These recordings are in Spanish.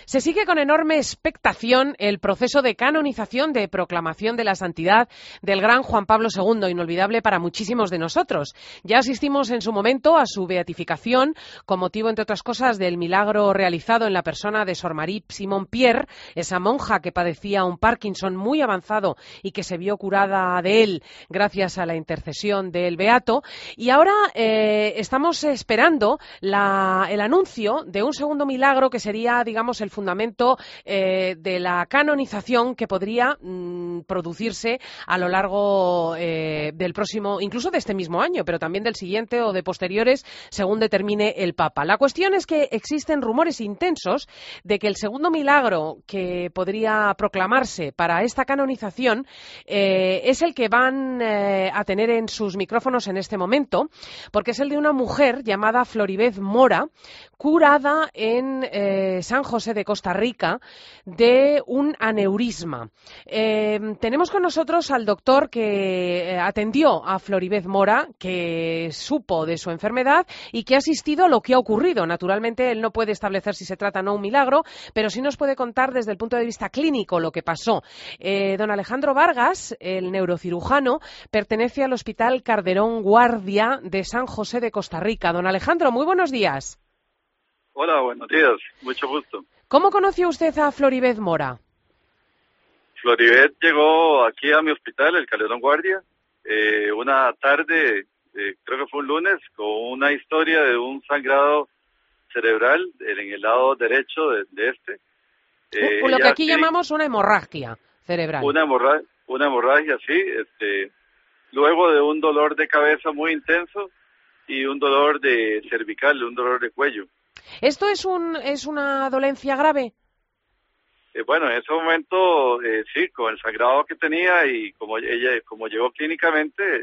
Se sigue con enorme expectación el proceso de canonización, de proclamación de la santidad del gran Juan Pablo II, inolvidable para muchísimos de nosotros. Ya asistimos en su momento a su beatificación, con motivo, entre otras cosas, del milagro realizado en la persona de Sor Marie Simon Pierre, esa monja que padecía un Parkinson muy avanzado y que se vio curada de él gracias a la intercesión del beato. Y ahora estamos esperando el anuncio de un segundo milagro que sería, digamos, el fundamento de la canonización que podría producirse a lo largo del próximo, incluso de este mismo año, pero también del siguiente o de posteriores, según determine el Papa. La cuestión es que existen rumores intensos de que el segundo milagro que podría proclamarse para esta canonización es el que van a tener en sus micrófonos en este momento, porque es el de una mujer llamada Floribeth Mora, curada en San José de Costa Rica de un aneurisma. Tenemos con nosotros al doctor que atendió a Floribeth Mora, que supo de su enfermedad y que ha asistido a lo que ha ocurrido. Naturalmente, él no puede establecer si se trata o no un milagro, pero sí nos puede contar desde el punto de vista clínico lo que pasó. Don Alejandro Vargas, el neurocirujano, pertenece al Hospital Calderón Guardia de San José de Costa Rica. Don Alejandro, muy buenos días. Hola, buenos días. Mucho gusto. ¿Cómo conoció usted a Floribeth Mora? Floribeth llegó aquí a mi hospital, el Calderón Guardia, una tarde, creo que fue un lunes, con una historia de un sangrado cerebral en el lado derecho de este. Lo que aquí llamamos una hemorragia cerebral. Una hemorragia, sí. Luego de un dolor de cabeza muy intenso y un dolor de cervical, un dolor de cuello. ¿Esto es una dolencia grave? Bueno, en ese momento, sí, con el sangrado que tenía y como llegó clínicamente,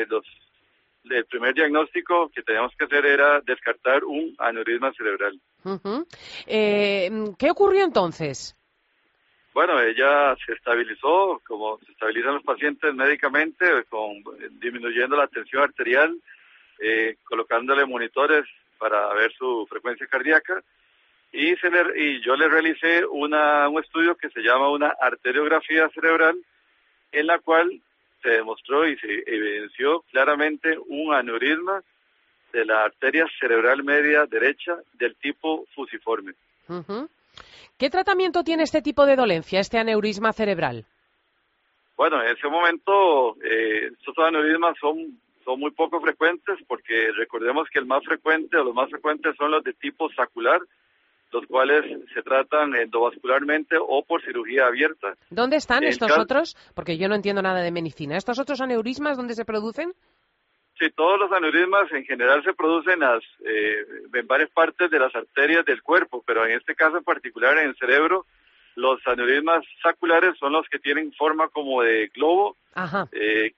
el primer diagnóstico que teníamos que hacer era descartar un aneurisma cerebral. Uh-huh. ¿Qué ocurrió entonces? Bueno, ella se estabilizó, como se estabilizan los pacientes médicamente, disminuyendo la tensión arterial, colocándole monitores para ver su frecuencia cardíaca. Y yo le realicé un estudio que se llama una arteriografía cerebral, en la cual se demostró y se evidenció claramente un aneurisma de la arteria cerebral media derecha del tipo fusiforme. Uh-huh. ¿Qué tratamiento tiene este tipo de dolencia, este aneurisma cerebral? Bueno, en ese momento estos aneurismas son muy poco frecuentes, porque recordemos que los más frecuentes son los de tipo sacular, los cuales se tratan endovascularmente o por cirugía abierta. ¿Dónde están estos otros? Porque yo no entiendo nada de medicina. ¿Estos otros aneurismas dónde se producen? Sí, todos los aneurismas en general se producen en varias partes de las arterias del cuerpo, pero en este caso en particular en el cerebro, los aneurismas saculares son los que tienen forma como de globo. Ajá.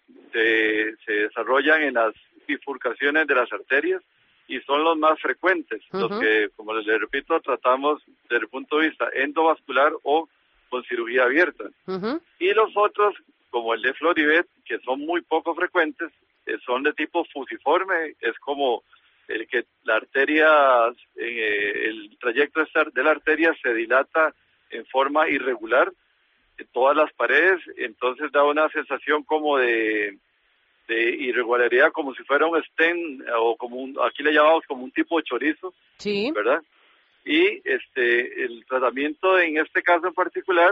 Se desarrollan en las bifurcaciones de las arterias y son los más frecuentes, uh-huh. Los que, como les repito, tratamos desde el punto de vista endovascular o con cirugía abierta. Uh-huh. Y los otros, como el de Floribeth, que son muy poco frecuentes, son de tipo fusiforme, es como el que la arteria, el trayecto de la arteria se dilata en forma irregular en todas las paredes, entonces da una sensación como de irregularidad, como si fuera un stent, o aquí le llamamos como un tipo de chorizo, sí, ¿verdad? Y el tratamiento en este caso en particular,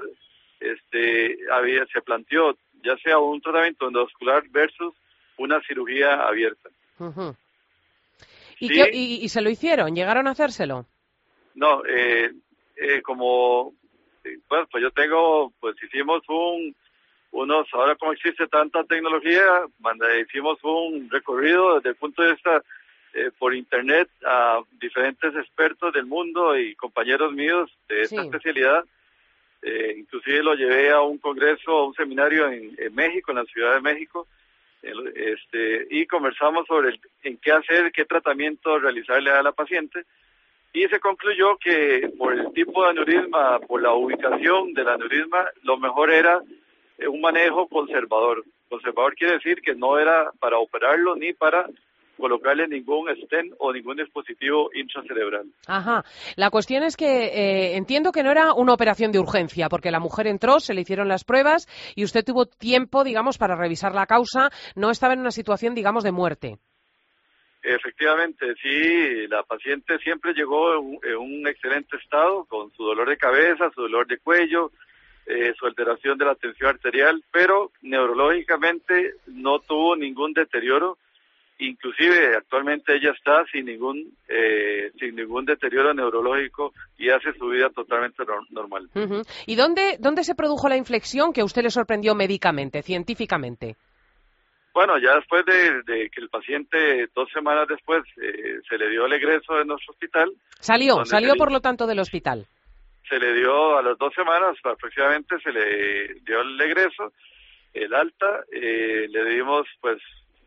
se planteó ya sea un tratamiento endovascular versus una cirugía abierta. Uh-huh. ¿Y, sí, y se lo hicieron? ¿Llegaron a hacérselo? No, pues hicimos ahora como existe tanta tecnología, hicimos un recorrido desde el punto de vista por internet a diferentes expertos del mundo y compañeros míos de esta especialidad. Inclusive lo llevé a un congreso, a un seminario en México, en la Ciudad de México, y conversamos sobre en qué hacer, qué tratamiento realizarle a la paciente. Y se concluyó que por el tipo de aneurisma, por la ubicación del aneurisma, lo mejor era un manejo conservador. Conservador quiere decir que no era para operarlo ni para colocarle ningún stent o ningún dispositivo intracerebral. Ajá. La cuestión es que entiendo que no era una operación de urgencia, porque la mujer entró, se le hicieron las pruebas y usted tuvo tiempo, digamos, para revisar la causa. No estaba en una situación, digamos, de muerte. Efectivamente, sí, la paciente siempre llegó en un excelente estado, con su dolor de cabeza, su dolor de cuello, su alteración de la tensión arterial, pero neurológicamente no tuvo ningún deterioro. Inclusive actualmente ella está sin ningún deterioro neurológico y hace su vida totalmente normal. Uh-huh. ¿Y dónde se produjo la inflexión que a usted le sorprendió médicamente, científicamente? Bueno, ya después de que el paciente 2 semanas después se le dio el egreso de nuestro hospital. Salió por lo tanto del hospital. Se le dio a las 2 semanas aproximadamente, se le dio el egreso, el alta, le dimos pues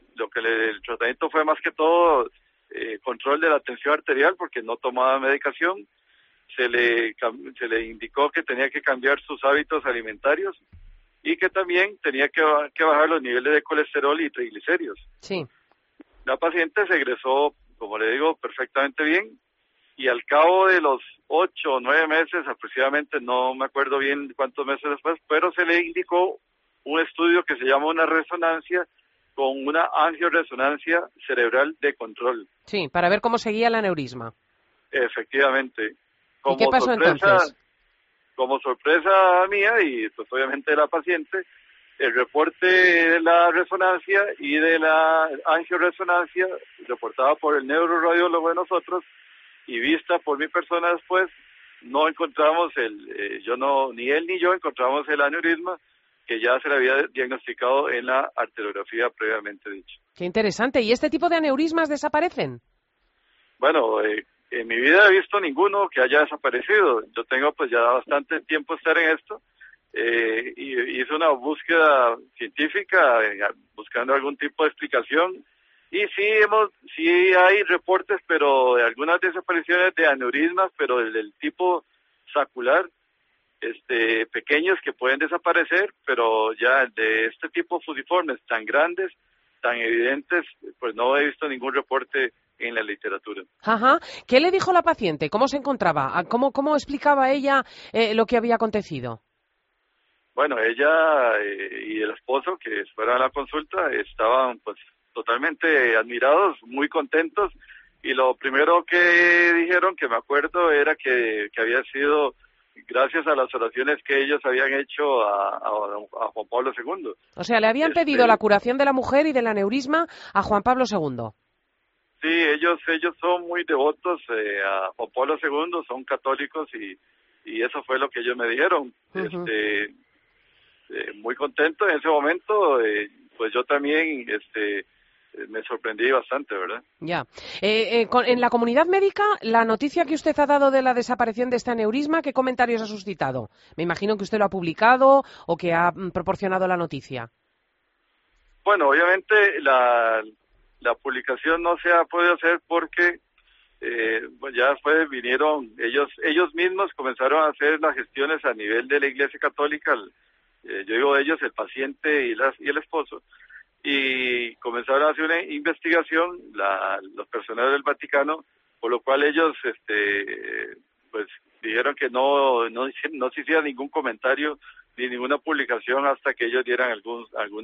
el tratamiento fue más que todo control de la tensión arterial porque no tomaba medicación, se le indicó que tenía que cambiar sus hábitos alimentarios y que también tenía que bajar los niveles de colesterol y triglicéridos. Sí. La paciente se egresó, como le digo, perfectamente bien y al cabo de los 8 o 9 meses aproximadamente, no me acuerdo bien cuántos meses después, pero se le indicó un estudio que se llama una resonancia con una angioresonancia cerebral de control. Sí, para ver cómo seguía el aneurisma. Efectivamente. ¿Y qué pasó entonces? Como sorpresa mía y pues obviamente de la paciente, el reporte de la resonancia y de la angioresonancia reportada por el neuroradiólogo de nosotros y vista por mi persona después, no encontramos ni él ni yo encontramos el aneurisma que ya se le había diagnosticado en la arteriografía previamente dicho. Qué interesante. ¿Y este tipo de aneurismas desaparecen? Bueno, en mi vida he visto ninguno que haya desaparecido. Yo tengo pues ya bastante tiempo estar en esto y hice una búsqueda científica buscando algún tipo de explicación y sí hay reportes, pero de algunas desapariciones de aneurismas, pero del tipo sacular, pequeños que pueden desaparecer, pero ya de este tipo fusiformes tan grandes, tan evidentes, pues no he visto ningún reporte en la literatura. Ajá. ¿Qué le dijo la paciente? ¿Cómo se encontraba? ¿Cómo explicaba ella lo que había acontecido? Bueno, ella y el esposo que fueron a la consulta estaban pues totalmente admirados, muy contentos, y lo primero que dijeron, que me acuerdo, era que había sido gracias a las oraciones que ellos habían hecho a Juan Pablo II. O sea, le habían pedido la curación de la mujer y del aneurisma a Juan Pablo II. Sí, ellos son muy devotos a Juan Pablo II, son católicos y eso fue lo que ellos me dijeron. Uh-huh. Muy contento en ese momento, pues yo también me sorprendí bastante, ¿verdad? Ya. En la comunidad médica, la noticia que usted ha dado de la desaparición de este aneurisma, ¿qué comentarios ha suscitado? Me imagino que usted lo ha publicado o que ha proporcionado la noticia. Bueno, obviamente la publicación no se ha podido hacer porque pues ya después vinieron, ellos mismos comenzaron a hacer las gestiones a nivel de la Iglesia Católica, yo digo ellos, el paciente y el esposo, y comenzaron a hacer una investigación los personeros del Vaticano, por lo cual ellos pues dijeron que no se hiciera ningún comentario ni ninguna publicación hasta que ellos dieran algún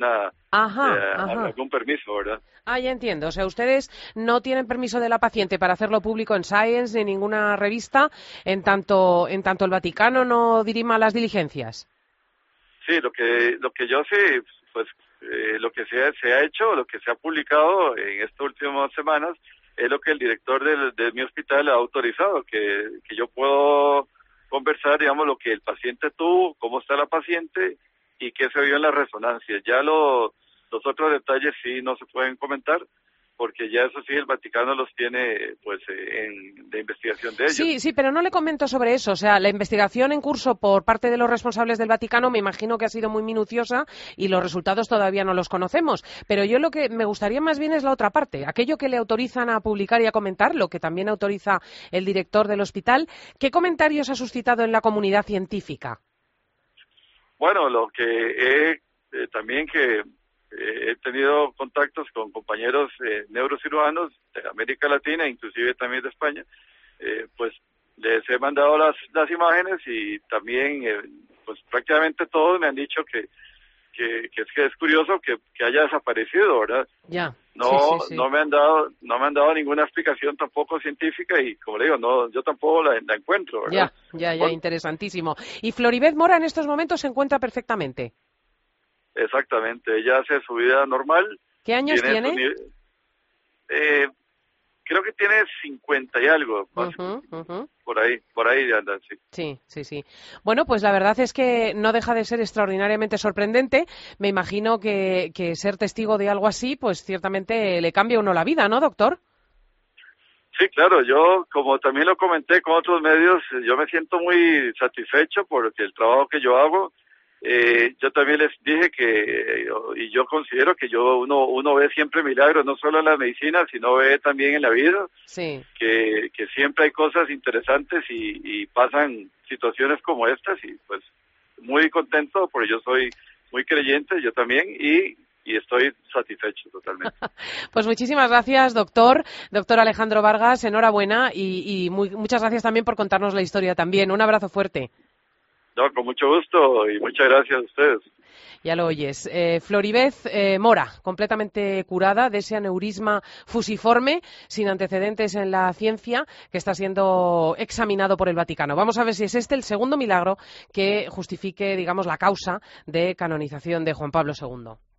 permiso, ¿verdad? Ah, ya entiendo. O sea, ustedes no tienen permiso de la paciente para hacerlo público en Science ni ninguna revista, en tanto el Vaticano no dirima las diligencias. Sí, lo que yo sé, pues lo que se ha hecho, lo que se ha publicado en estas últimas semanas es lo que el director de mi hospital ha autorizado, que yo puedo conversar, digamos, lo que el paciente tuvo, cómo está la paciente y qué se vio en la resonancia. Ya los otros detalles sí no se pueden comentar, porque ya eso sí el Vaticano los tiene pues de investigación de ellos. Sí, pero no le comento sobre eso. O sea, la investigación en curso por parte de los responsables del Vaticano me imagino que ha sido muy minuciosa y los resultados todavía no los conocemos. Pero yo lo que me gustaría más bien es la otra parte, aquello que le autorizan a publicar y a comentar, lo que también autoriza el director del hospital. ¿Qué comentarios ha suscitado en la comunidad científica? Bueno, lo que también que he tenido contactos con compañeros neurocirujanos de América Latina, inclusive también de España, pues les he mandado las imágenes y también pues prácticamente todos me han dicho que es curioso que haya desaparecido, ¿verdad? Ya. No, sí. no me han dado ninguna explicación tampoco científica y, como le digo, no, yo tampoco la encuentro, ¿verdad? Ya, interesantísimo. Y Floribeth Mora en estos momentos se encuentra perfectamente. Exactamente, ella hace su vida normal. ¿Qué años tiene? Creo que tiene 50 y algo, más por ahí anda, sí. Sí. Bueno, pues la verdad es que no deja de ser extraordinariamente sorprendente. Me imagino que ser testigo de algo así, pues ciertamente le cambia a uno la vida, ¿no, doctor? Sí, claro, yo, como también lo comenté con otros medios, yo me siento muy satisfecho porque el trabajo que yo hago, yo también les dije y yo considero que uno ve siempre milagros, no solo en la medicina, sino ve también en la vida, sí. que siempre hay cosas interesantes y pasan situaciones como estas y pues muy contento porque yo soy muy creyente, yo también, y estoy satisfecho totalmente. Pues muchísimas gracias, doctor Alejandro Vargas, enhorabuena y muchas gracias también por contarnos la historia también. Un abrazo fuerte. No, con mucho gusto y muchas gracias a ustedes. Ya lo oyes. Floribeth Mora, completamente curada de ese aneurisma fusiforme, sin antecedentes en la ciencia, que está siendo examinado por el Vaticano. Vamos a ver si es este el segundo milagro que justifique, digamos, la causa de canonización de Juan Pablo II.